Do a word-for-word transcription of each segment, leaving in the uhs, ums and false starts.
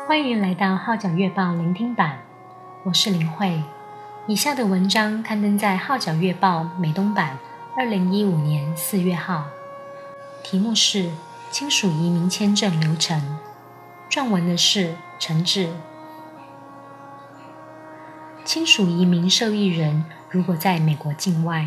欢迎来到号角月报聆听版，我是林慧。以下的文章刊登在号角月报美东版二零一五年四月号，题目是亲属移民签证流程，撰文的是陈志。亲属移民受益人如果在美国境外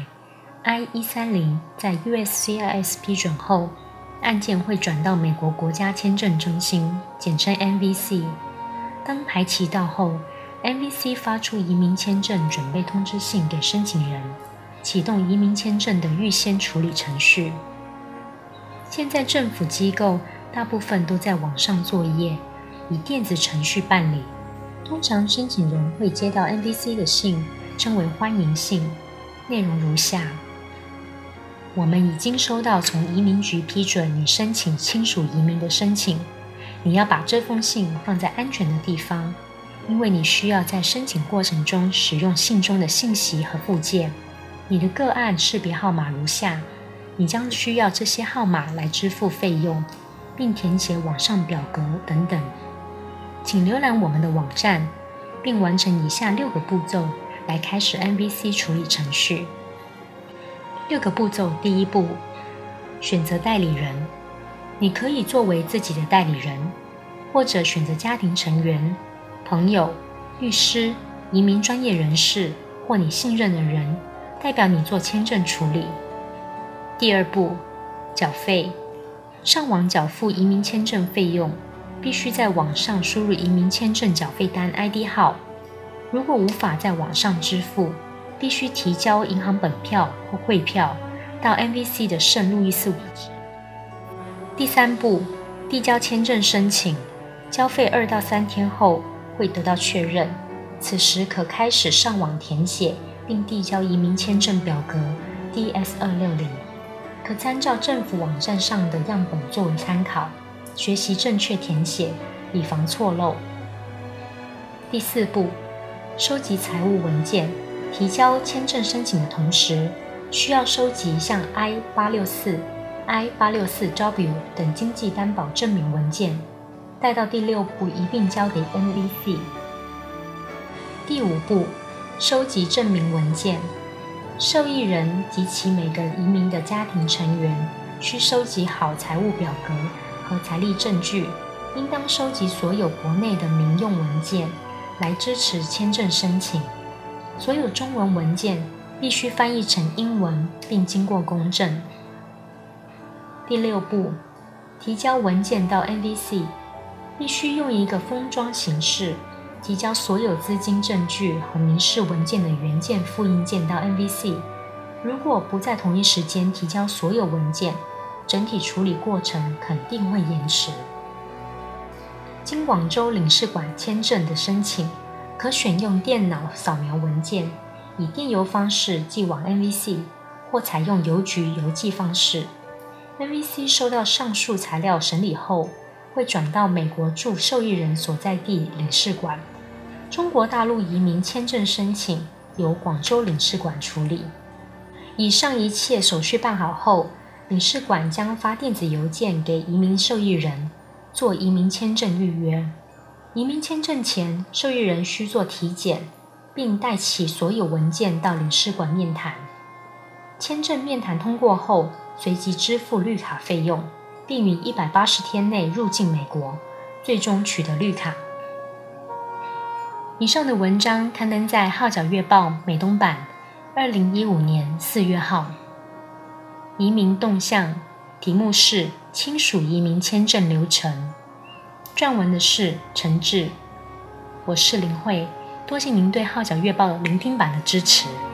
I 一三零 在 U S C I S 批准后，案件会转到美国国家签证中心，简称 N V C。 当排期到后， N V C 发出移民签证准备通知信给申请人，启动移民签证的预先处理程序。现在政府机构大部分都在网上作业，以电子程序办理。通常申请人会接到 N V C 的信，称为欢迎信，内容如下：我们已经收到从移民局批准你申请亲属移民的申请，你要把这封信放在安全的地方，因为你需要在申请过程中使用信中的信息和附件。你的个案识别号码如下，你将需要这些号码来支付费用，并填写网上表格等等。请浏览我们的网站，并完成以下六个步骤来开始 N V C 处理程序。六个步骤，第一步，选择代理人。你可以作为自己的代理人，或者选择家庭成员、朋友、律师、移民专业人士或你信任的人，代表你做签证处理。第二步，缴费。上网缴付移民签证费用，必须在网上输入移民签证缴费单 I D 号。如果无法在网上支付，必须提交银行本票或汇票到 N V C 的圣路易斯地址。第三步，递交签证申请，交费二到三天后会得到确认，此时可开始上网填写并递交移民签证表格 D S 二六零，可参照政府网站上的样本作为参考，学习正确填写，以防错漏。第四步，收集财务文件。提交签证申请的同时，需要收集像 I 八六四、I 八六四 W 等经济担保证明文件，带到第六步一并交给 N V C。 第五步，收集证明文件。受益人及其每个移民的家庭成员需收集好财务表格和财力证据，应当收集所有国内的民用文件来支持签证申请。所有中文文件必须翻译成英文并经过公证。第六步，提交文件到 N V C， 必须用一个封装形式提交所有资金证据和民事文件的原件复印件到 N V C。 如果不在同一时间提交所有文件，整体处理过程肯定会延迟。经广州领事馆签证的申请，可选用电脑扫描文件，以电邮方式寄往 N V C， 或采用邮局邮寄方式。N V C 收到上述材料审理后，会转到美国驻受益人所在地领事馆。中国大陆移民签证申请由广州领事馆处理。以上一切手续办好后，领事馆将发电子邮件给移民受益人，做移民签证预约。移民签证前，受益人需做体检，并带齐所有文件到领事馆面谈。签证面谈通过后，随即支付绿卡费用，并于一百八十天内入境美国，最终取得绿卡。以上的文章刊登在号角月报美东版二零一五年四月号。移民动向，题目是亲属移民签证流程。撰文的是陈志，我是林慧，多谢您对号角月报聆听版的支持。